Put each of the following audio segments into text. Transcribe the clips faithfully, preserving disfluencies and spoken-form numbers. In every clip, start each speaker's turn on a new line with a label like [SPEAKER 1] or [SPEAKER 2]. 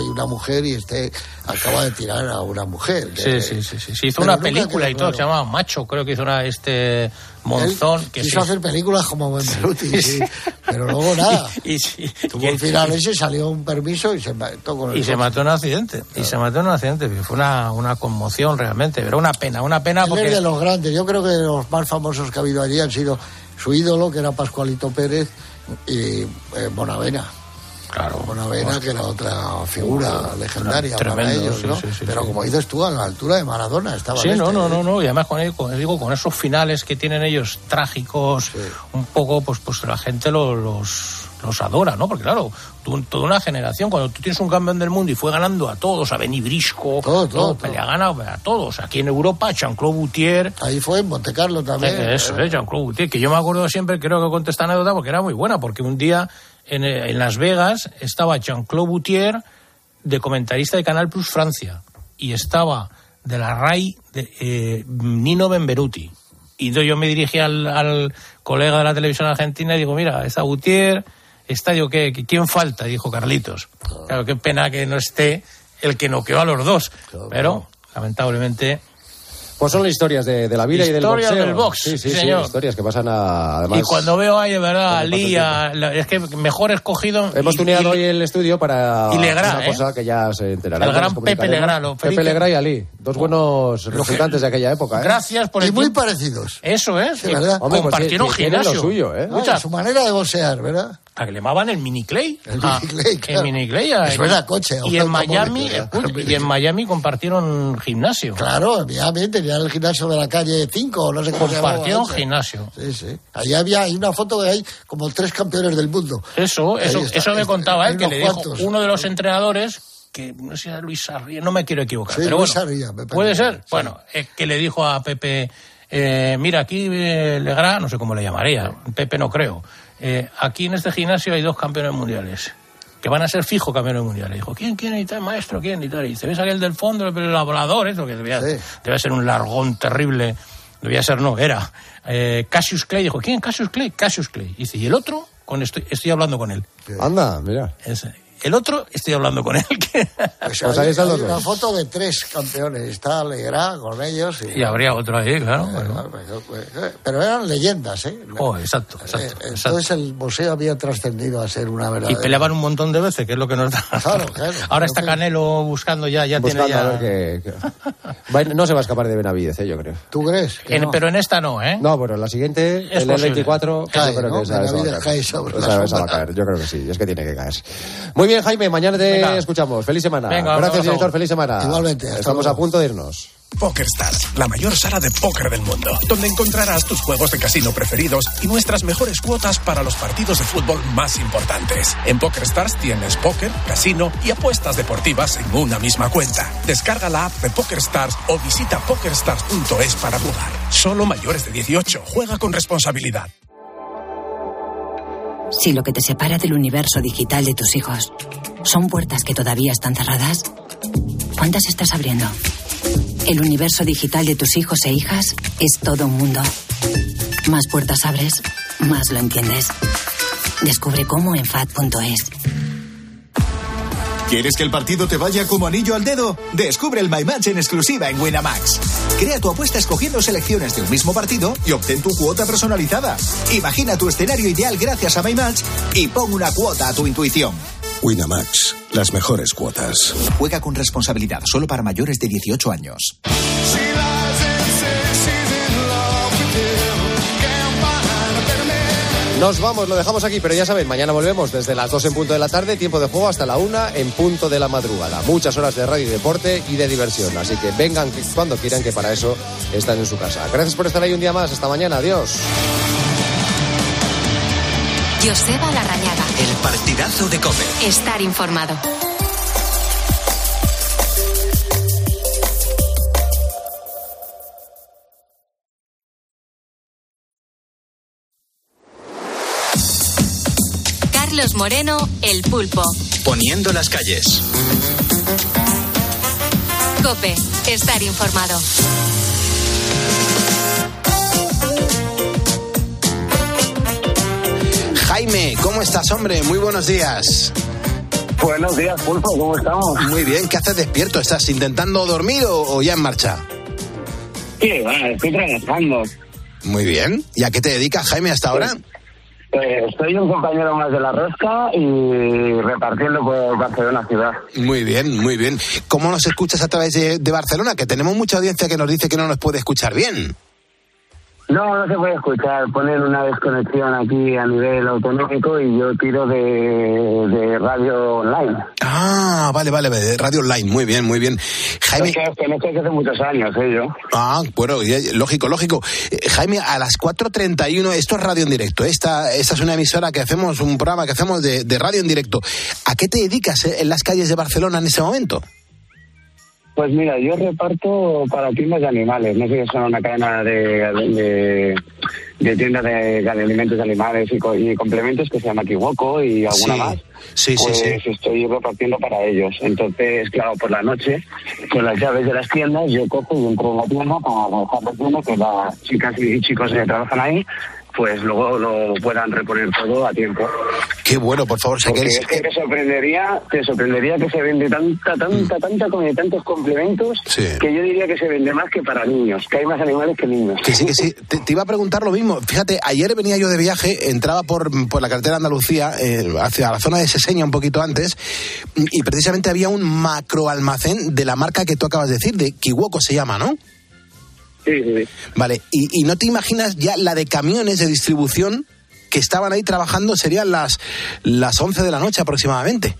[SPEAKER 1] y una mujer y este acaba de tirar a una mujer. Que,
[SPEAKER 2] sí, sí, sí, sí, sí. Hizo una película y todo, claro. Se llamaba Macho, creo que hizo una, este Monzón.
[SPEAKER 1] Él
[SPEAKER 2] que
[SPEAKER 1] quiso
[SPEAKER 2] sí.
[SPEAKER 1] hacer películas como Benvenuti, sí, pero luego nada.
[SPEAKER 2] y, y, sí.
[SPEAKER 1] Tuvo al final ese, salió un permiso y se mató con el
[SPEAKER 2] Y se mató en un accidente, claro. y se mató en un accidente, fue una, una conmoción realmente, pero una pena, una pena
[SPEAKER 1] Él
[SPEAKER 2] porque...
[SPEAKER 1] es de los grandes, yo creo que de los más famosos que ha habido allí han sido su ídolo, que era Pascualito Pérez, y eh, Bonavena.
[SPEAKER 2] Claro,
[SPEAKER 1] Bonavena, pues, que era otra figura oh, legendaria tremendo, para ellos, ¿no? Sí, sí, pero sí, como dices tú, a la altura de Maradona estaba.
[SPEAKER 2] Sí,
[SPEAKER 1] este,
[SPEAKER 2] no, no,
[SPEAKER 1] ¿eh? no,
[SPEAKER 2] no, y además con, con, digo, con esos finales que tienen ellos trágicos, sí. un poco, pues, pues la gente lo, los, los adora, ¿no? Porque claro, tú, toda una generación, cuando tú tienes un campeón del mundo y fue ganando a todos, a Beni Brisco,
[SPEAKER 1] todo, todo,
[SPEAKER 2] todo, le ha ganado a todos. Aquí en Europa, Jean-Claude Boutier.
[SPEAKER 1] Ahí fue en Monte Carlo también.
[SPEAKER 2] Eh, eso, eh, Jean-Claude Boutier, que yo me acuerdo siempre, creo que conté esta anécdota porque era muy buena, porque un día en, en Las Vegas estaba Jean-Claude Boutier de comentarista de Canal Plus Francia y estaba de la R A I de, eh, Nino Benvenuti. Y entonces yo me dirigí al, al colega de la televisión argentina y digo, mira, está Boutier, está, digo, ¿qué, ¿quién falta? Y dijo Carlitos. Claro. Claro, qué pena que no esté el que noqueó a los dos. Claro, pero, claro. lamentablemente...
[SPEAKER 3] Pues son las historias de, de la vida y del boxeo.
[SPEAKER 2] Historias del box,
[SPEAKER 3] sí, sí, sí,
[SPEAKER 2] señor.
[SPEAKER 3] Historias que pasan a, además...
[SPEAKER 2] Y cuando veo ahí, de verdad, a Lee, a, la, es que mejor escogido...
[SPEAKER 3] Hemos tuneado hoy el estudio para
[SPEAKER 2] y Legrá,
[SPEAKER 3] una cosa
[SPEAKER 2] ¿eh?
[SPEAKER 3] que ya se enterará.
[SPEAKER 2] El gran Pepe Legrá.
[SPEAKER 3] Pepe Legrá y Ali, dos buenos representantes de aquella época, ¿eh?
[SPEAKER 2] Gracias por
[SPEAKER 1] y
[SPEAKER 2] el
[SPEAKER 1] muy
[SPEAKER 2] tiempo.
[SPEAKER 1] parecidos.
[SPEAKER 2] Eso es.
[SPEAKER 1] Sí, ¿verdad?
[SPEAKER 3] Hombre,
[SPEAKER 2] compartieron
[SPEAKER 3] pues,
[SPEAKER 2] gimnasio.
[SPEAKER 3] Lo suyo, ¿eh?
[SPEAKER 1] Ah, su manera de boxear, ¿verdad?
[SPEAKER 2] A que le llamaban el mini clay.
[SPEAKER 1] El
[SPEAKER 2] ah,
[SPEAKER 1] mini clay, claro.
[SPEAKER 2] El mini clay.
[SPEAKER 1] Eso era coche.
[SPEAKER 2] Y en Miami, escucha, y en Miami compartieron gimnasio.
[SPEAKER 1] Claro, en Miami tenían el gimnasio de la calle cinco, no sé cómo se llamaba.
[SPEAKER 2] Compartieron gimnasio.
[SPEAKER 1] Sí, sí. Allí había, hay una foto de ahí como tres campeones del mundo.
[SPEAKER 2] Eso, eso,
[SPEAKER 1] está,
[SPEAKER 2] eso me contaba él, que le dijo
[SPEAKER 1] cuantos.
[SPEAKER 2] Uno de los entrenadores, que no sé si era Luis Sarria, no me quiero equivocar,
[SPEAKER 1] sí,
[SPEAKER 2] pero
[SPEAKER 1] Luis
[SPEAKER 2] bueno,
[SPEAKER 1] Sarria, me
[SPEAKER 2] puede ser,
[SPEAKER 1] sí.
[SPEAKER 2] bueno, eh, que le dijo a Pepe, eh, mira, aquí eh, Legrá, no sé cómo le llamaría, Pepe no creo, eh, aquí en este gimnasio hay dos campeones mundiales, que van a ser fijo campeones mundiales. Dijo, ¿quién, quién y tal, maestro, quién y tal? Y dice, ¿ves aquel del fondo, el elaborador, eso que debía, sí. debía ser un largón terrible, debía ser, no, era eh, Cassius Clay. Dijo, ¿quién? Cassius Clay, Cassius Clay. Y dice, ¿y el otro? Con estoy, estoy hablando con él.
[SPEAKER 3] Sí. Anda, mira.
[SPEAKER 2] Ese. El otro, estoy hablando con él. Que...
[SPEAKER 1] Pues hay, hay una foto de tres campeones. Está Legrá con ellos. Y,
[SPEAKER 2] y habría otro ahí, claro.
[SPEAKER 1] Eh, bueno. Pero eran leyendas, ¿eh?
[SPEAKER 2] Oh, exacto, exacto,
[SPEAKER 1] eh,
[SPEAKER 2] exacto.
[SPEAKER 1] Entonces el boxeo había trascendido a ser una verdadera...
[SPEAKER 2] Y peleaban un montón de veces, que es lo que nos da.
[SPEAKER 1] Claro, claro.
[SPEAKER 2] Ahora está Canelo buscando ya, ya
[SPEAKER 3] buscando
[SPEAKER 2] tiene ya...
[SPEAKER 3] A ver que, que... No se va a escapar de Benavidez, ¿eh? Yo creo.
[SPEAKER 1] ¿Tú crees?
[SPEAKER 2] En,
[SPEAKER 1] no?
[SPEAKER 2] Pero en esta no, ¿eh?
[SPEAKER 3] No, pero en la siguiente,
[SPEAKER 2] es
[SPEAKER 3] el veinticuatro,
[SPEAKER 1] cae,
[SPEAKER 3] yo creo
[SPEAKER 1] ¿no?
[SPEAKER 3] que esa, esa, va
[SPEAKER 1] cae sobre
[SPEAKER 3] esa,
[SPEAKER 1] la
[SPEAKER 3] esa va a caer. Yo creo que sí, es que tiene que caer. Muy bien, Jaime, mañana te Venga. escuchamos. Feliz semana.
[SPEAKER 2] Venga,
[SPEAKER 3] gracias, director. Feliz semana.
[SPEAKER 1] Igualmente.
[SPEAKER 3] Estamos a punto de irnos.
[SPEAKER 4] PokerStars, la mayor sala de póker del mundo, donde encontrarás tus juegos de casino preferidos y nuestras mejores cuotas para los partidos de fútbol más importantes. En PokerStars tienes póker, casino y apuestas deportivas en una misma cuenta. Descarga la app de PokerStars o visita pokerstars punto es para jugar. Solo mayores de dieciocho. Juega con responsabilidad.
[SPEAKER 5] Si lo que te separa del universo digital de tus hijos son puertas que todavía están cerradas, ¿cuántas estás abriendo? El universo digital de tus hijos e hijas es todo un mundo. Más puertas abres, más lo entiendes. Descubre cómo en F A D punto es.
[SPEAKER 6] ¿Quieres que el partido te vaya como anillo al dedo? Descubre el My Match en exclusiva en Winamax. Crea tu apuesta escogiendo selecciones de un mismo partido y obtén tu cuota personalizada. Imagina tu escenario ideal gracias a My Match y pon una cuota a tu intuición.
[SPEAKER 7] Winamax, las mejores cuotas.
[SPEAKER 6] Juega con responsabilidad, solo para mayores de dieciocho años.
[SPEAKER 3] Nos vamos, lo dejamos aquí, pero ya saben, mañana volvemos desde las dos en punto de la tarde, tiempo de juego hasta la una en punto de la madrugada. Muchas horas de radio y deporte y de diversión, así que vengan cuando quieran, que para eso están en su casa. Gracias por estar ahí un día más, hasta mañana, adiós.
[SPEAKER 8] Joseba Larrañaga.
[SPEAKER 6] El partidazo de COPE.
[SPEAKER 8] Estar informado. Carlos Moreno, El Pulpo.
[SPEAKER 6] Poniendo las calles.
[SPEAKER 8] COPE. Estar informado.
[SPEAKER 9] Jaime, ¿cómo estás, hombre? Muy buenos días. Buenos días, Pulpo, ¿cómo estamos?
[SPEAKER 10] Muy bien, ¿qué haces despierto? ¿Estás intentando dormir o, o ya en marcha?
[SPEAKER 9] Sí, bueno, estoy trabajando.
[SPEAKER 10] Muy bien. ¿Y a qué te dedicas, Jaime, hasta ahora?
[SPEAKER 9] Eh, soy un compañero más de la rosca y repartiendo por Barcelona ciudad.
[SPEAKER 10] Muy bien, muy bien. ¿Cómo nos escuchas a través de, de Barcelona? Que tenemos mucha audiencia que nos dice que no nos puede escuchar bien.
[SPEAKER 9] No, no se puede escuchar. Ponen una desconexión aquí a nivel autonómico y yo tiro de, de radio online.
[SPEAKER 10] Ah, vale, vale, vale, radio online. Muy bien, muy bien. Jaime...
[SPEAKER 9] Es que os conozco desde hace muchos años, ¿eh? Yo.
[SPEAKER 10] Ah, bueno, lógico, lógico. Eh, Jaime, a las cuatro treinta y uno, esto es radio en directo. Esta, esta es una emisora que hacemos, un programa que hacemos de, de radio en directo. ¿A qué te dedicas eh, en las calles de Barcelona en ese momento?
[SPEAKER 9] Pues mira, yo reparto para tiendas de animales. No sé si son una cadena de, de, de tiendas de, de alimentos de animales y, co, y complementos que se llama Kiwoko y alguna
[SPEAKER 10] sí,
[SPEAKER 9] más.
[SPEAKER 10] Sí,
[SPEAKER 9] pues
[SPEAKER 10] sí, sí.
[SPEAKER 9] Estoy repartiendo para ellos. Entonces, claro, por la noche, con las llaves de las tiendas, yo cojo y entro en la tienda para dejar la tienda que las chicas y chicos que trabajan ahí, pues luego lo puedan reponer todo a tiempo.
[SPEAKER 10] Qué bueno, por favor,
[SPEAKER 9] Porque es que te sorprendería, te sorprendería que se vende tanta, tanta, tanta comida y tantos complementos, sí, que yo diría que se vende más que para niños, que hay más animales que niños.
[SPEAKER 10] Que sí, que sí. Te, te iba a preguntar lo mismo. Fíjate, ayer venía yo de viaje, entraba por, por la carretera Andalucía, eh, hacia la zona de Seseña un poquito antes, y precisamente había un macro almacén de la marca que tú acabas de decir, de Kiwoko se llama, ¿no?
[SPEAKER 9] Sí, sí, sí.
[SPEAKER 10] Vale, y, y no te imaginas ya la de camiones de distribución que estaban ahí trabajando, serían las, las once de la noche aproximadamente.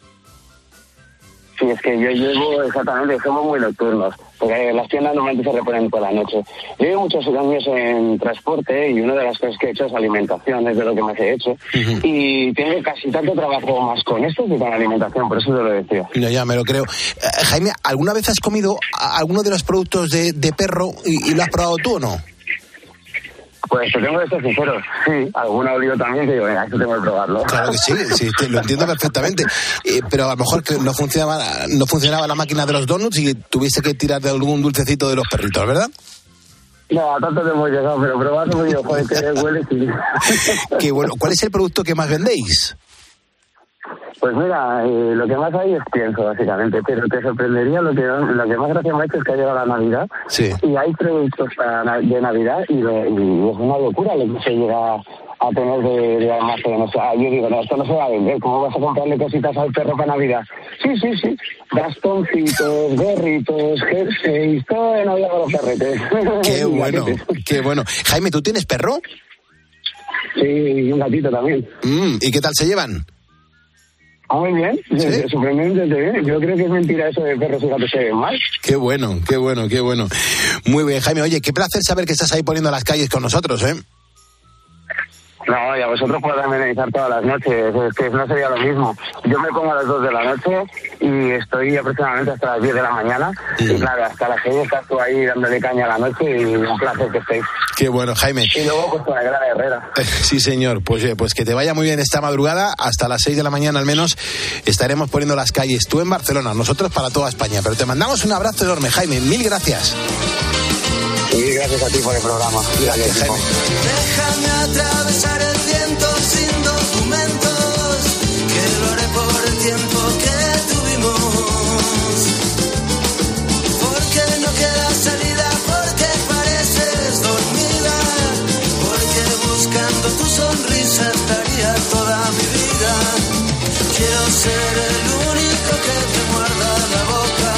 [SPEAKER 9] Sí, es que yo llevo, exactamente, somos muy nocturnos, porque las tiendas normalmente se reponen por la noche. Yo llevo muchos años en transporte y una de las cosas que he hecho es alimentación, es de lo que más he hecho. Uh-huh. Y tengo casi tanto trabajo más con esto que con alimentación, por eso te lo decía.
[SPEAKER 10] Ya, ya, me lo creo. Eh, Jaime, ¿alguna vez has comido alguno de los productos de, de perro y, y lo has probado tú o no?
[SPEAKER 9] Pues te tengo que ser sincero, sí, alguna olivo también que digo, venga, esto tengo que probarlo.
[SPEAKER 10] Claro que sí, sí, te, lo entiendo perfectamente, eh, pero a lo mejor que no funcionaba, no funcionaba la máquina de los donuts y tuviste que tirar de algún dulcecito de los perritos, ¿verdad?
[SPEAKER 9] No, a tanto te hemos llegado, pero probarlo muy bien, joder, que huele, sí.
[SPEAKER 10] Qué bueno. ¿Cuál es el producto que más vendéis?
[SPEAKER 9] Pues mira, eh, lo que más hay es pienso, básicamente, pero te sorprendería lo que lo que más gracia me ha hecho es que ha llegado la Navidad, sí, y hay productos para, de Navidad y, de, y es una locura lo que se llega a tener de, de almacén. O sea, yo digo, no, esto no se va a vender, ¿cómo vas a comprarle cositas al perro para Navidad? Sí, sí, sí, bastoncitos, gorritos, jerseys, todo de Navidad para los perretes.
[SPEAKER 10] Qué bueno, qué bueno. Jaime, ¿tú tienes perro?
[SPEAKER 9] Sí, y un gatito también.
[SPEAKER 10] Mm, ¿y qué tal se llevan?
[SPEAKER 9] Ah, muy bien, ¿sí? Sorprendentemente bien. Yo creo que es mentira eso de perros y gatos se ven mal.
[SPEAKER 10] Qué bueno, qué bueno, qué bueno. Muy bien, Jaime. Oye, qué placer saber que estás ahí poniendo las calles con nosotros, ¿eh?
[SPEAKER 9] No, y a vosotros podrán amenizar todas las noches, es que no sería lo mismo. Yo me pongo a las dos de la noche y estoy aproximadamente hasta las diez de la mañana, mm. y claro, hasta las seis estás tú ahí dándole caña a la noche y un placer que estéis.
[SPEAKER 10] Qué bueno, Jaime.
[SPEAKER 9] Y luego pues con la gran Herrera.
[SPEAKER 10] Sí, señor, pues, pues que te vaya muy bien esta madrugada, hasta las seis de la mañana al menos estaremos poniendo las calles, tú en Barcelona, nosotros para toda España, pero te mandamos un abrazo enorme, Jaime, mil gracias.
[SPEAKER 9] Y gracias a ti por el programa.
[SPEAKER 10] Gracias, Jaime.
[SPEAKER 11] Déjame atravesar el viento sin documentos, que lo haré por el tiempo que tuvimos. Porque no queda salida, porque pareces dormida, porque buscando tu sonrisa estaría toda mi vida. Quiero ser el único que te muerda la boca.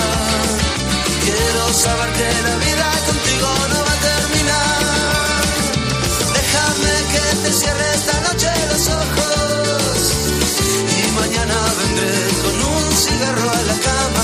[SPEAKER 11] Quiero saber que la vida contigo no va a terminar. Déjame que te cierre esta noche los ojos y mañana vendré con un cigarro a la cama.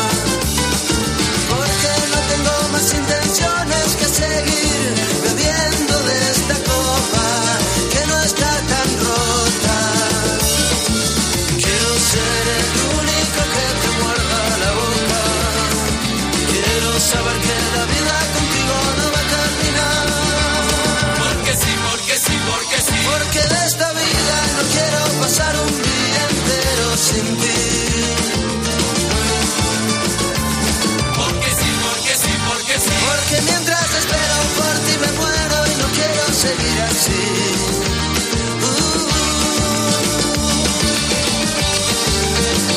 [SPEAKER 11] Porque no tengo más intenciones que seguir bebiendo de esta copa que no está tan rota. Quiero ser el único que te muerda la boca. Quiero saber que la vida contigo no va a terminar. Porque sí, porque sí, porque sí. Porque de esta vida no quiero pasar un día entero sin ti. Porque sí, porque sí, porque sí. Porque mientras espero por ti me muero y no quiero seguir así. Uh-huh.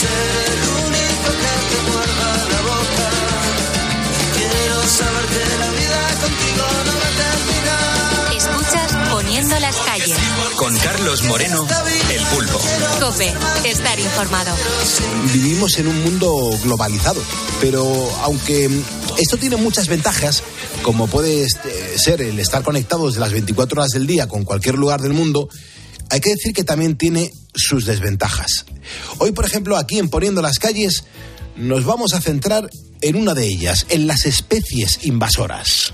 [SPEAKER 11] ser el único que te muerda la boca. Quiero saber que la vida contigo no va a terminar.
[SPEAKER 8] Escuchas Poniendo las calles.
[SPEAKER 12] Con Carlos Moreno, El Pulpo.
[SPEAKER 8] COPE, estar informado.
[SPEAKER 10] Vivimos en un mundo globalizado, pero aunque esto tiene muchas ventajas, como puede ser el estar conectados las veinticuatro horas del día con cualquier lugar del mundo, hay que decir que también tiene sus desventajas. Hoy, por ejemplo, aquí en Poniendo las calles, nos vamos a centrar en una de ellas, en las especies invasoras.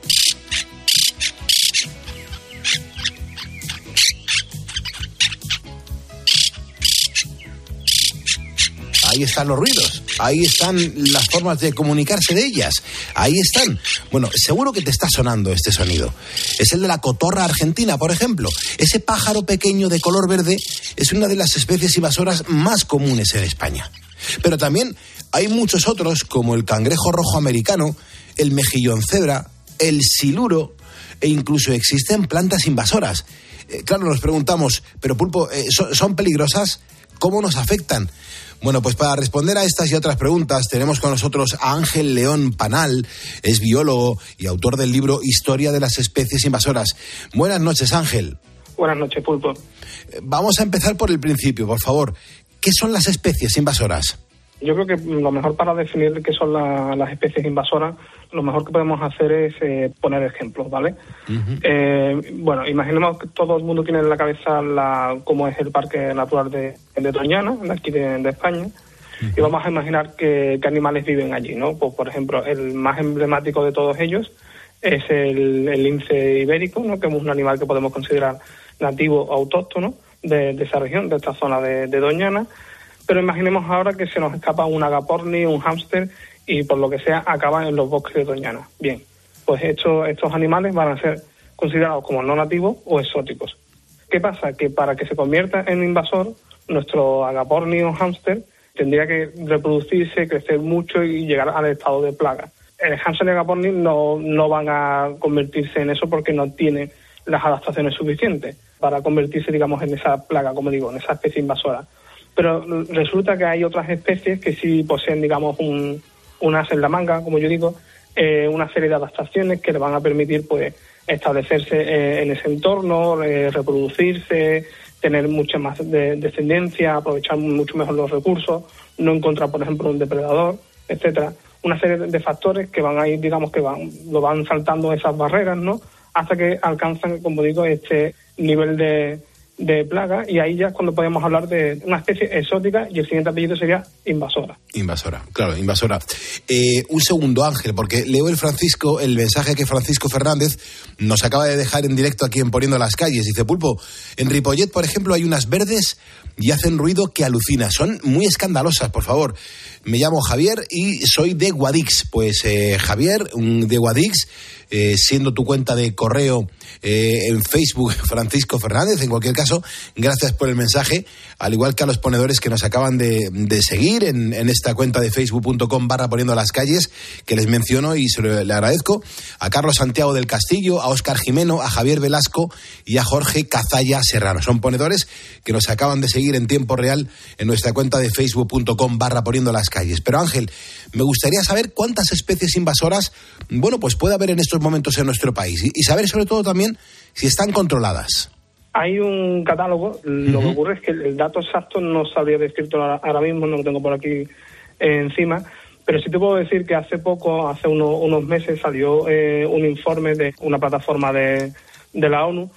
[SPEAKER 10] Ahí están los ruidos, ahí están las formas de comunicarse de ellas, ahí están. Bueno, seguro que te está sonando este sonido. Es el de la cotorra argentina, por ejemplo. Ese pájaro pequeño de color verde es una de las especies invasoras más comunes en España. Pero también hay muchos otros, como el cangrejo rojo americano, el mejillón cebra, el siluro, e incluso existen plantas invasoras. Eh, claro, nos preguntamos, pero Pulpo, eh, ¿son, ¿son peligrosas? ¿Cómo nos afectan? Bueno, pues para responder a estas y otras preguntas tenemos con nosotros a Ángel León Panal, es biólogo y autor del libro Historia de las especies invasoras. Buenas noches, Ángel.
[SPEAKER 13] Buenas noches, Pulpo.
[SPEAKER 10] Vamos a empezar por el principio, por favor. ¿Qué son las especies invasoras?
[SPEAKER 13] Yo creo que lo mejor para definir qué son la, las especies invasoras, lo mejor que podemos hacer es eh, poner ejemplos, ¿vale? Uh-huh. Eh, bueno, imaginemos que todo el mundo tiene en la cabeza la, cómo es el Parque Natural de, de Doñana, de aquí de, de España, uh-huh. Y vamos a imaginar que, que animales viven allí, ¿no? Pues, por ejemplo, el más emblemático de todos ellos es el, el lince ibérico, ¿no? Que es un animal que podemos considerar nativo o autóctono de, de esa región, de esta zona de, de Doñana. Pero imaginemos ahora que se nos escapa un agaporni, un hámster, y por lo que sea acaba en los bosques de Doñana. Bien, pues estos, estos animales van a ser considerados como no nativos o exóticos. ¿Qué pasa? Que para que se convierta en invasor, nuestro agaporni o hámster tendría que reproducirse, crecer mucho y llegar al estado de plaga. El hámster y el agaporni no, no van a convertirse en eso porque no tienen las adaptaciones suficientes para convertirse, digamos, en esa plaga, como digo, en esa especie invasora. Pero resulta que hay otras especies que sí poseen, digamos, un, un as en la manga, como yo digo, eh, una serie de adaptaciones que le van a permitir, pues, establecerse eh, en ese entorno, eh, reproducirse, tener mucha más de, descendencia, aprovechar mucho mejor los recursos, no encontrar, por ejemplo, un depredador, etcétera. Una serie de factores que van a ir, digamos, que van, lo van saltando esas barreras, ¿no? Hasta que alcanzan, como digo, este nivel de de plaga, y ahí ya es cuando podemos hablar de una especie exótica, y el siguiente apellido sería invasora.
[SPEAKER 10] Invasora, claro, invasora. Eh, un segundo, Ángel, porque leo el Francisco, el mensaje que Francisco Fernández nos acaba de dejar en directo aquí en Poniendo las Calles. Dice, Pulpo, en Ripollet, por ejemplo, hay unas verdes y hacen ruido que alucina. Son muy escandalosas, por favor. Me llamo Javier y soy de Guadix. Pues eh, Javier, de Guadix, eh, siendo tu cuenta de correo eh, en Facebook, Francisco Fernández, en cualquier caso, gracias por el mensaje, al igual que a los ponedores que nos acaban de, de seguir en, en esta cuenta de facebook punto com barra Poniendo las Calles, que les menciono y se lo, le agradezco, a Carlos Santiago del Castillo, a Óscar Jimeno, a Javier Velasco y a Jorge Cazalla Serrano. Son ponedores que nos acaban de seguir en tiempo real en nuestra cuenta de facebook punto com barra Poniendo las Calles. Pero Ángel, me gustaría saber cuántas especies invasoras, bueno, pues puede haber en estos momentos en nuestro país, y, y saber sobre todo también si están controladas.
[SPEAKER 13] Hay un catálogo, lo uh-huh. que ocurre es que el dato exacto no sabría decirte ahora mismo, no lo tengo por aquí eh, encima, pero sí te puedo decir que hace poco, hace uno, unos meses, salió eh, un informe de una plataforma de, de la ONU,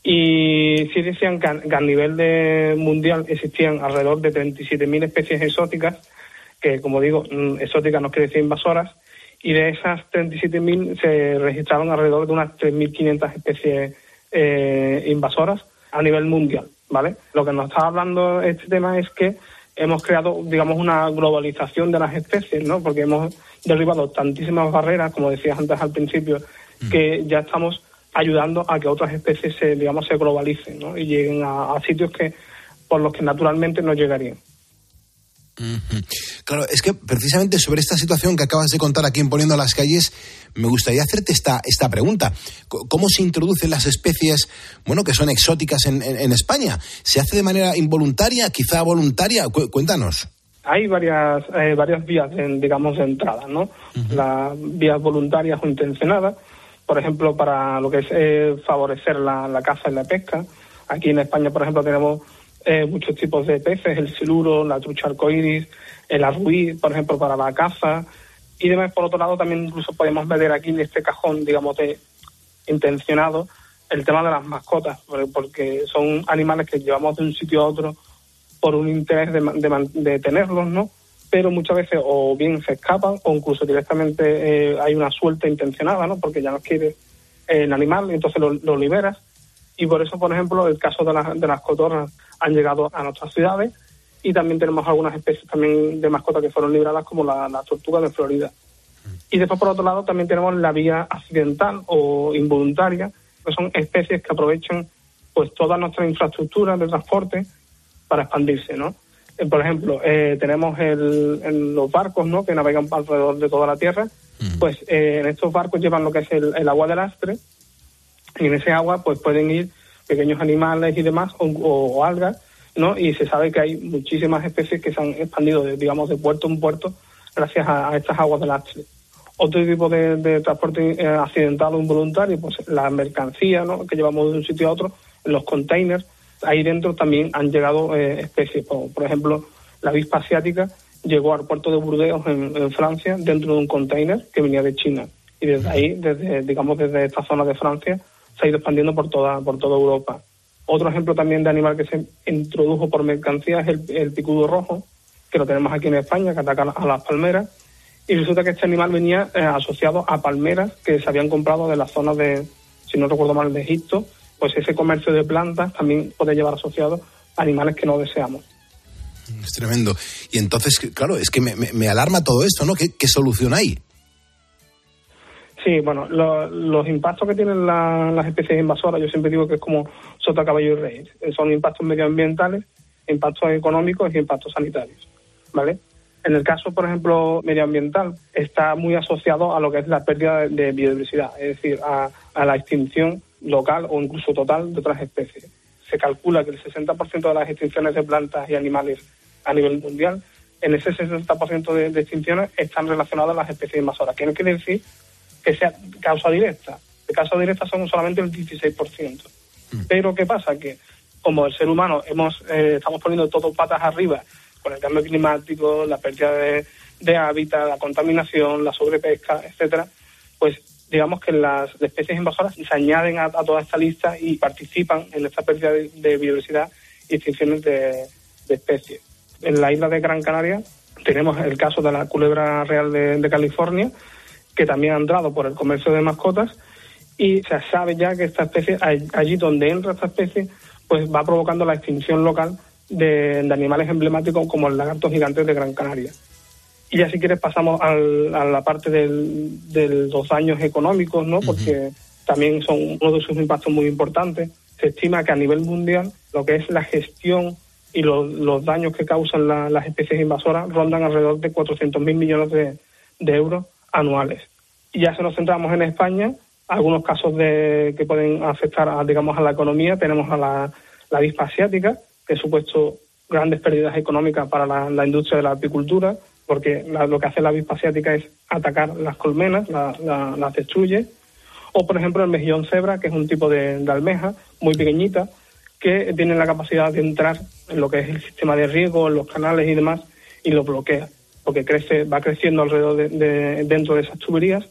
[SPEAKER 13] y sí decían que a, que a nivel de mundial existían alrededor de treinta y siete mil especies exóticas, que como digo, exóticas no quiere decir invasoras, y de esas treinta y siete mil se registraron alrededor de unas tres mil quinientas especies eh, invasoras a nivel mundial, ¿vale? Lo que nos está hablando este tema es que hemos creado, digamos, una globalización de las especies, ¿no? Porque hemos derribado tantísimas barreras, como decías antes al principio, mm. que ya estamos ayudando a que otras especies se, digamos, se globalicen, ¿no? Y lleguen a, a sitios que por los que naturalmente no llegarían.
[SPEAKER 10] Uh-huh. Claro, es que precisamente sobre esta situación que acabas de contar aquí en Poniendo las Calles, me gustaría hacerte esta, esta pregunta. ¿Cómo se introducen las especies, bueno, que son exóticas en, en, en España? ¿Se hace de manera involuntaria, quizá voluntaria? Cu- cuéntanos.
[SPEAKER 13] hay varias eh, varias vías, de, digamos, de entrada, ¿no? Uh-huh. Las vías voluntarias o intencionadas, por ejemplo, para lo que es eh, favorecer la, la caza y la pesca. Aquí en España, por ejemplo, tenemos eh, muchos tipos de peces, el siluro, la trucha arcoíris, el arruí, por ejemplo, para la caza y demás. Por otro lado, también incluso podemos meter aquí en este cajón, digamos, de intencionado, el tema de las mascotas, porque son animales que llevamos de un sitio a otro por un interés de, de, de tenerlos, ¿no? Pero muchas veces o bien se escapan o incluso directamente eh, hay una suelta intencionada, ¿no? Porque ya no quiere eh, el animal y entonces lo, lo liberas. Y por eso, por ejemplo, el caso de, la, de las cotorras han llegado a nuestras ciudades y también tenemos algunas especies también de mascotas que fueron liberadas, como la, la tortuga de Florida. Y después, por otro lado, también tenemos la vía accidental o involuntaria, que son especies que aprovechan pues todas nuestras infraestructuras de transporte para expandirse, ¿no? Eh, por ejemplo, eh, tenemos el, el, los barcos, ¿no?, que navegan alrededor de toda la Tierra. Mm. Pues eh, en estos barcos llevan lo que es el, el agua de lastre, y en ese agua pues pueden ir pequeños animales y demás, o, o, o algas, ¿no? Y se sabe que hay muchísimas especies que se han expandido, de, digamos, de puerto en puerto gracias a, a estas aguas de lastre. Otro tipo de, de transporte eh, accidental o involuntario, pues la mercancía, ¿no?, que llevamos de un sitio a otro, en los containers. Ahí dentro también han llegado eh, especies, por, por ejemplo, la avispa asiática llegó al puerto de Burdeos en, en Francia dentro de un container que venía de China. Y desde ahí, desde digamos desde esta zona de Francia, se ha ido expandiendo por toda por toda Europa. Otro ejemplo también de animal que se introdujo por mercancía es el, el picudo rojo, que lo tenemos aquí en España, que ataca a las palmeras. Y resulta que este animal venía eh, asociado a palmeras que se habían comprado de las zonas de, si no recuerdo mal, de Egipto. Pues ese comercio de plantas también puede llevar asociado a animales que no deseamos.
[SPEAKER 10] Es tremendo. Y entonces, claro, es que me, me, me alarma todo esto, ¿no? ¿Qué, qué solución hay?
[SPEAKER 13] Sí, bueno, lo, los impactos que tienen la, las especies invasoras, yo siempre digo que es como sota, caballo y rey. Son impactos medioambientales, impactos económicos y impactos sanitarios, ¿vale? En el caso, por ejemplo, medioambiental, está muy asociado a lo que es la pérdida de, de biodiversidad, es decir, a, a la extinción local o incluso total de otras especies. Se calcula que el sesenta por ciento de las extinciones de plantas y animales a nivel mundial, en ese sesenta por ciento de, de extinciones están relacionadas a las especies invasoras. ¿Qué no quiere decir que sea causa directa? De causa directa son solamente el dieciséis por ciento. Mm. Pero ¿qué pasa? Que como el ser humano hemos eh, estamos poniendo todo patas arriba con el cambio climático, la pérdida de, de hábitat, la contaminación, la sobrepesca, etcétera, pues digamos que las especies invasoras se añaden a, a toda esta lista y participan en esta pérdida de, de biodiversidad y extinciones de, de especies. En la isla de Gran Canaria tenemos el caso de la culebra real de, de California, que también ha entrado por el comercio de mascotas, y se sabe ya que esta especie, allí donde entra esta especie, pues va provocando la extinción local de, de animales emblemáticos como el lagarto gigante de Gran Canaria. Y ya si quieres pasamos al, a la parte del, de los daños económicos, ¿no? Porque uh-huh. también son uno de sus impactos muy importantes. Se estima que a nivel mundial lo que es la gestión y los, los daños que causan la, las especies invasoras rondan alrededor de cuatrocientos mil millones de, de euros anuales. Y ya si nos centramos en España, algunos casos de que pueden afectar a, digamos, a la economía, tenemos a la, la avispa asiática, que ha supuesto grandes pérdidas económicas para la, la industria de la apicultura, porque la, lo que hace la avispa asiática es atacar las colmenas, la, la, las destruye. O, por ejemplo, el mejillón cebra, que es un tipo de, de almeja muy pequeñita, que tiene la capacidad de entrar en lo que es el sistema de riego, en los canales y demás, y lo bloquea, porque crece, va creciendo alrededor de, de dentro de esas tuberías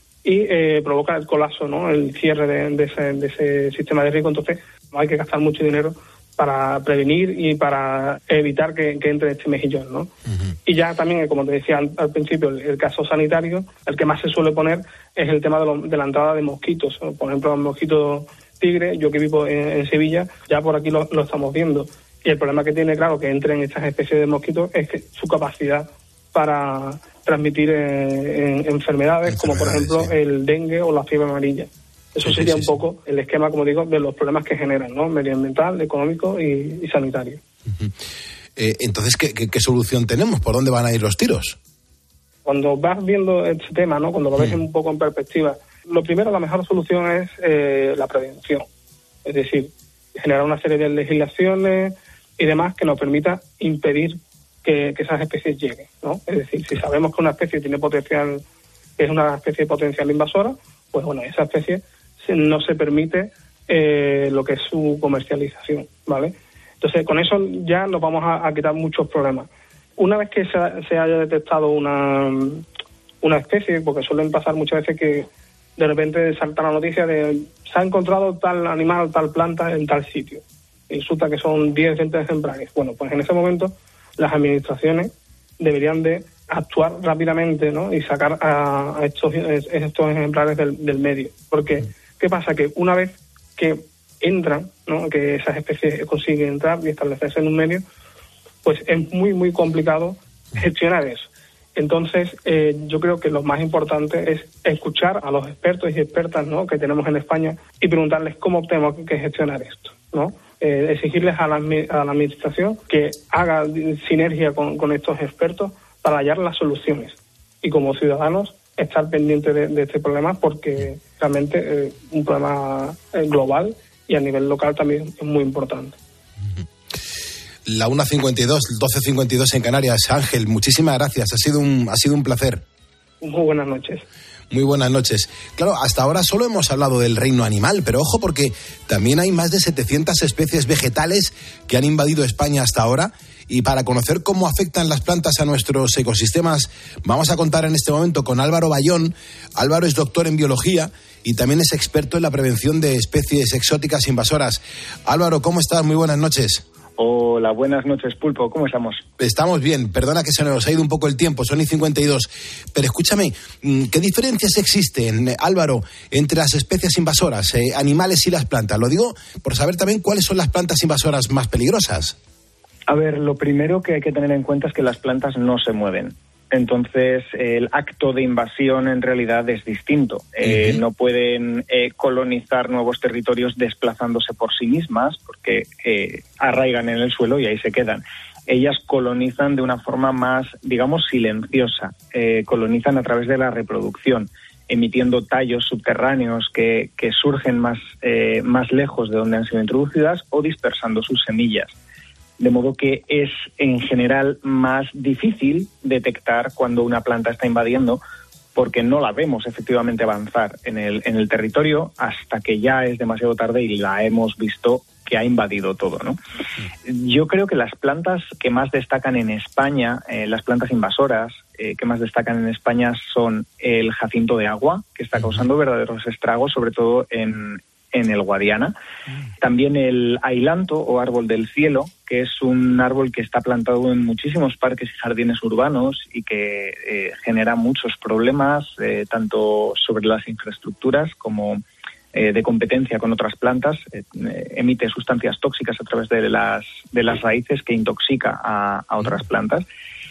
[SPEAKER 13] y eh, provoca el colapso, ¿no?, el cierre de, de, ese, de ese sistema de riego. Entonces no hay que gastar mucho dinero para prevenir y para evitar que, que entre este mejillón, ¿no? Uh-huh. Y ya también, como te decía al, al principio, el, el caso sanitario, el que más se suele poner es el tema de, lo, de la entrada de mosquitos. Por ejemplo, el mosquito tigre, yo que vivo en, en Sevilla, ya por aquí lo, lo estamos viendo. Y el problema que tiene, claro, que entren estas especies de mosquitos es que su capacidad para transmitir eh, en, enfermedades, como por ejemplo sí. el dengue o la fiebre amarilla. Eso sí, sería sí, sí, un poco sí. el esquema, como digo, de los problemas que generan, ¿no? Medioambiental, económico y, y sanitario.
[SPEAKER 10] Uh-huh. Eh, entonces, ¿qué, qué, ¿qué solución tenemos? ¿Por dónde van a ir los tiros?
[SPEAKER 13] Cuando vas viendo este tema, ¿no?, cuando lo ves uh-huh. un poco en perspectiva, lo primero, la mejor solución es eh, la prevención. Es decir, generar una serie de legislaciones y demás que nos permita impedir que, que esas especies lleguen, ¿no? Es decir, si sabemos que una especie tiene potencial, que es una especie potencial invasora, pues bueno, esa especie no se permite eh, lo que es su comercialización, ¿vale? Entonces, con eso ya nos vamos a, a quitar muchos problemas. Una vez que se, se haya detectado una, una especie, porque suelen pasar muchas veces que de repente salta la noticia de se ha encontrado tal animal, tal planta en tal sitio. Y resulta que son diez, veinte ejemplares. Bueno, pues en ese momento las administraciones deberían de actuar rápidamente, ¿no? Y sacar a, a estos, estos ejemplares del, del medio. Porque, ¿qué pasa? Que una vez que entran, ¿no? Que esas especies consiguen entrar y establecerse en un medio, pues es muy, muy complicado gestionar eso. Entonces, eh, yo creo que lo más importante es escuchar a los expertos y expertas, ¿no? que tenemos en España y preguntarles cómo tenemos que gestionar esto, ¿no? Eh, exigirles a la, a la administración que haga sinergia con, con estos expertos para hallar las soluciones. Y como ciudadanos, estar pendientes de, de este problema porque realmente es eh, un problema eh, global y a nivel local también es muy importante.
[SPEAKER 10] La una cincuenta y dos, doce cincuenta y dos en Canarias. Ángel, muchísimas gracias. Ha sido un, ha sido un placer.
[SPEAKER 13] Muy buenas noches.
[SPEAKER 10] Muy buenas noches. Claro, hasta ahora solo hemos hablado del reino animal, pero ojo porque también hay más de setecientas especies vegetales que han invadido España hasta ahora. Y para conocer cómo afectan las plantas a nuestros ecosistemas, vamos a contar en este momento con Álvaro Bayón. Álvaro es doctor en biología y también es experto en la prevención de especies exóticas invasoras. Álvaro, ¿cómo estás? Muy buenas noches.
[SPEAKER 14] Hola, buenas noches, Pulpo. ¿Cómo estamos?
[SPEAKER 10] Estamos bien. Perdona que se nos ha ido un poco el tiempo, son y cincuenta y dos. Pero escúchame, ¿qué diferencias existen, Álvaro, entre las especies invasoras, eh, animales y las plantas? Lo digo por saber también cuáles son las plantas invasoras más peligrosas.
[SPEAKER 14] A ver, lo primero que hay que tener en cuenta es que las plantas no se mueven. Entonces, el acto de invasión en realidad es distinto. Eh, uh-huh. No pueden eh, colonizar nuevos territorios desplazándose por sí mismas porque eh, arraigan en el suelo y ahí se quedan. Ellas colonizan de una forma más, digamos, silenciosa. Eh, colonizan a través de la reproducción, emitiendo tallos subterráneos que, que surgen más, eh, más lejos de donde han sido introducidas o dispersando sus semillas. De modo que es, en general, más difícil detectar cuando una planta está invadiendo porque no la vemos efectivamente avanzar en el, en el territorio hasta que ya es demasiado tarde y la hemos visto que ha invadido todo, ¿no? Yo creo que las plantas que más destacan en España, eh, las plantas invasoras eh, que más destacan en España son el jacinto de agua, que está causando verdaderos estragos, sobre todo en en el Guadiana. También el ailanto o árbol del cielo, que es un árbol que está plantado en muchísimos parques y jardines urbanos y que eh, genera muchos problemas, eh, tanto sobre las infraestructuras como eh, de competencia con otras plantas. Eh, emite sustancias tóxicas a través de las, de las raíces que intoxica a, a otras plantas.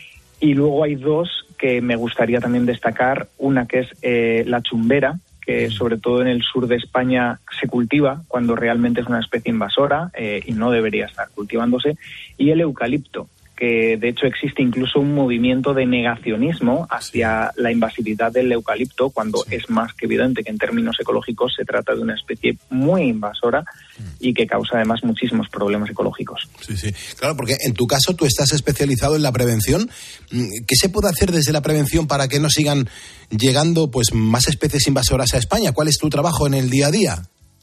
[SPEAKER 14] Y luego hay dos que me gustaría también destacar. Una que es eh, la chumbera, que sobre todo en el sur de España se cultiva cuando realmente es una especie invasora eh, y no debería estar cultivándose, y el eucalipto, que de hecho existe incluso un movimiento de negacionismo hacia la invasividad del eucalipto, cuando sí. es más que evidente que en términos ecológicos se trata de una especie muy invasora y que causa además muchísimos problemas ecológicos.
[SPEAKER 10] Sí, sí. Claro, porque en tu caso tú estás especializado en la prevención. ¿Qué se puede hacer desde la prevención para que no sigan llegando pues más especies invasoras a España? ¿Cuál es tu trabajo en el día a día?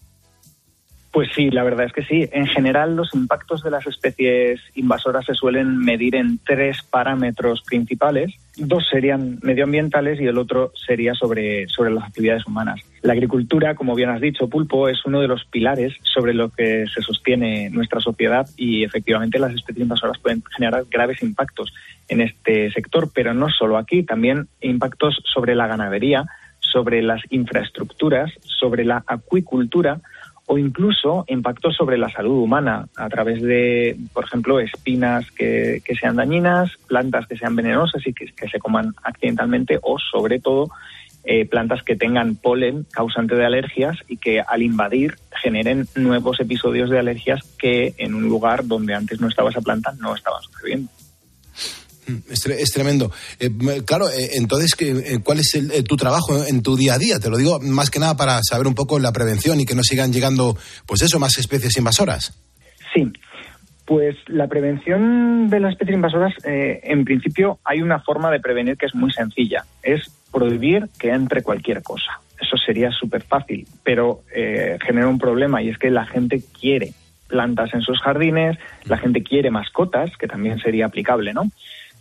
[SPEAKER 14] Pues sí, la verdad es que sí. En general, los impactos de las especies invasoras se suelen medir en tres parámetros principales. Dos serían medioambientales y el otro sería sobre, sobre las actividades humanas. La agricultura, como bien has dicho, Pulpo, es uno de los pilares sobre los que se sostiene nuestra sociedad y efectivamente las especies invasoras pueden generar graves impactos en este sector, pero no solo aquí, también impactos sobre la ganadería, sobre las infraestructuras, sobre la acuicultura, o incluso impactos sobre la salud humana a través de, por ejemplo, espinas que, que sean dañinas, plantas que sean venenosas y que, que se coman accidentalmente, o sobre todo eh, plantas que tengan polen causante de alergias y que al invadir generen nuevos episodios de alergias que en un lugar donde antes no estaba esa planta no estaban sucediendo.
[SPEAKER 10] Es, es tremendo. Eh, claro, eh, entonces, eh, ¿cuál es el, eh, tu trabajo en tu día a día? Te lo digo más que nada para saber un poco la prevención y que no sigan llegando, pues eso, más especies invasoras.
[SPEAKER 14] Sí. Pues la prevención de las especies invasoras, eh, en principio hay una forma de prevenir que es muy sencilla, es prohibir que entre cualquier cosa. Eso sería súper fácil, pero eh, genera un problema, y es que la gente quiere plantas en sus jardines, la gente quiere mascotas, que también sería aplicable, ¿no?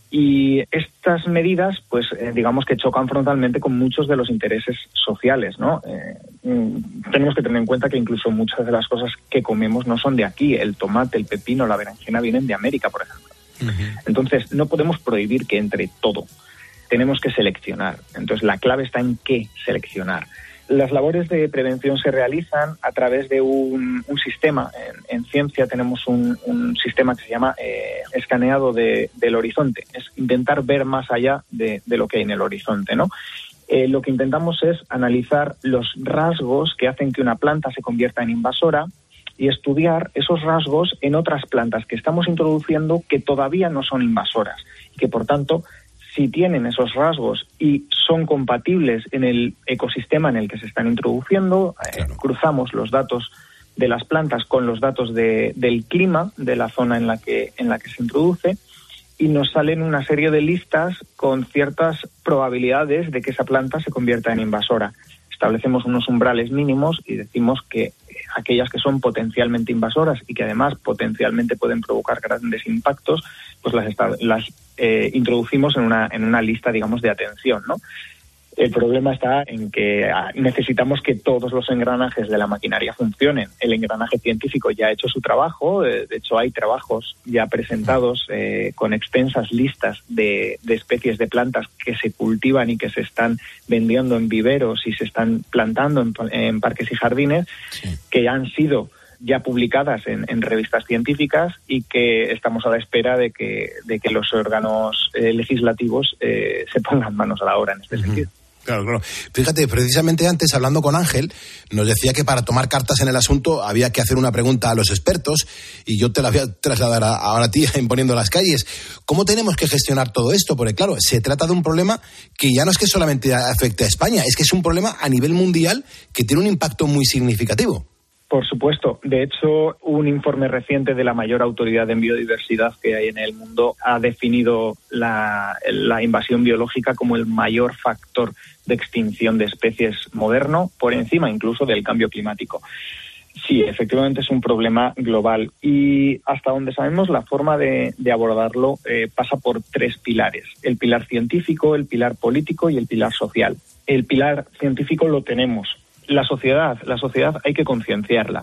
[SPEAKER 14] Y estas medidas, pues eh, digamos que chocan frontalmente con muchos de los intereses sociales, ¿no? Eh, mm, tenemos que tener en cuenta que incluso muchas de las cosas que comemos no son de aquí. El tomate, el pepino, la berenjena vienen de América, por ejemplo. Uh-huh. Entonces, no podemos prohibir que entre todo. Tenemos que seleccionar. Entonces, la clave está en qué seleccionar. Las labores de prevención se realizan a través de un, un sistema. En, en ciencia tenemos un, un sistema que se llama eh, escaneado de, del horizonte. Es intentar ver más allá de, de lo que hay en el horizonte, ¿no? Eh, lo que intentamos es analizar los rasgos que hacen que una planta se convierta en invasora y estudiar esos rasgos en otras plantas que estamos introduciendo que todavía no son invasoras y que, por tanto, si tienen esos rasgos y son compatibles en el ecosistema en el que se están introduciendo, claro. eh, cruzamos los datos de las plantas con los datos de, del clima de la zona en la que en la que se introduce, y nos salen una serie de listas con ciertas probabilidades de que esa planta se convierta en invasora. Establecemos unos umbrales mínimos y decimos que aquellas que son potencialmente invasoras y que además potencialmente pueden provocar grandes impactos, pues las, las eh, introducimos en una, en una lista, digamos, de atención, ¿no? El problema está en que necesitamos que todos los engranajes de la maquinaria funcionen. El engranaje científico ya ha hecho su trabajo, de hecho hay trabajos ya presentados eh, con extensas listas de, de especies de plantas que se cultivan y que se están vendiendo en viveros y se están plantando en, en parques y jardines, sí. que han sido ya publicadas en, en revistas científicas y que estamos a la espera de que, de que los órganos eh, legislativos eh, se pongan manos a la obra en este uh-huh. sentido.
[SPEAKER 10] Claro, claro. Fíjate, precisamente antes, hablando con Ángel, nos decía que para tomar cartas en el asunto había que hacer una pregunta a los expertos, y yo te la voy a trasladar a, ahora a ti, imponiendo las calles. ¿Cómo tenemos que gestionar todo esto? Porque, claro, se trata de un problema que ya no es que solamente afecte a España, es que es un problema a nivel mundial que tiene un impacto muy significativo.
[SPEAKER 14] Por supuesto. De hecho, un informe reciente de la mayor autoridad en biodiversidad que hay en el mundo ha definido la, la invasión biológica como el mayor factor de extinción de especies moderno, por encima incluso del cambio climático. Sí, efectivamente es un problema global, y hasta donde sabemos la forma de, de abordarlo eh, pasa por tres pilares: el pilar científico, el pilar político y el pilar social. El pilar científico lo tenemos. La sociedad, la sociedad hay que concienciarla.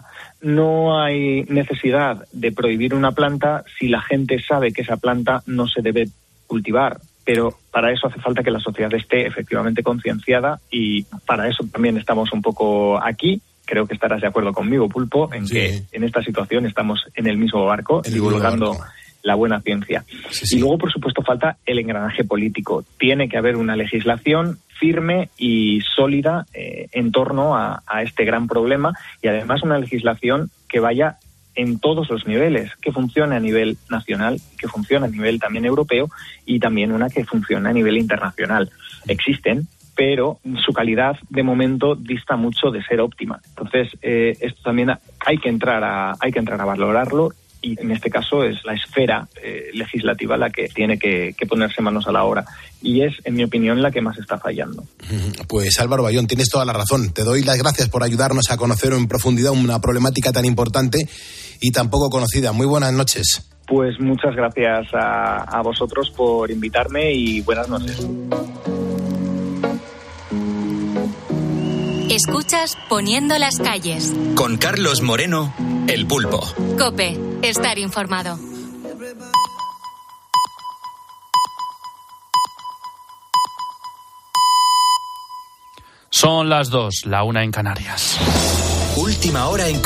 [SPEAKER 14] No hay necesidad de prohibir una planta si la gente sabe que esa planta no se debe cultivar, pero para eso hace falta que la sociedad esté efectivamente concienciada, y para eso también estamos un poco aquí. Creo que estarás de acuerdo conmigo, Pulpo, en sí. que en esta situación estamos en el mismo barco, el divulgando mismo barco. La buena ciencia. Sí, sí. Y luego, por supuesto, falta el engranaje político. Tiene que haber una legislación firme y sólida eh, en torno a, a este gran problema, y además una legislación que vaya en todos los niveles, que funcione a nivel nacional, que funcione a nivel también europeo, y también una que funcione a nivel internacional. Existen, pero su calidad de momento dista mucho de ser óptima. Entonces, eh, esto también hay que entrar a hay que entrar a valorarlo. Y en este caso es la esfera eh, legislativa la que tiene que, que ponerse manos a la obra. Y es, en mi opinión, la que más está fallando.
[SPEAKER 10] Pues Álvaro Bayón, tienes toda la razón. Te doy las gracias por ayudarnos a conocer en profundidad una problemática tan importante y tan poco conocida. Muy buenas noches.
[SPEAKER 14] Pues muchas gracias a, a vosotros por invitarme, y buenas noches.
[SPEAKER 8] Escuchas Poniendo las calles.
[SPEAKER 12] Con Carlos Moreno, El Pulpo.
[SPEAKER 8] COPE. Estar informado.
[SPEAKER 15] Son las dos, la una en Canarias.
[SPEAKER 12] Última hora en